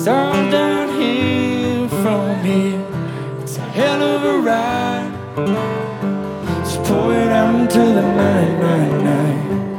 Stars down here from here. It's a hell of a ride. Just pour it out into the night, night, night.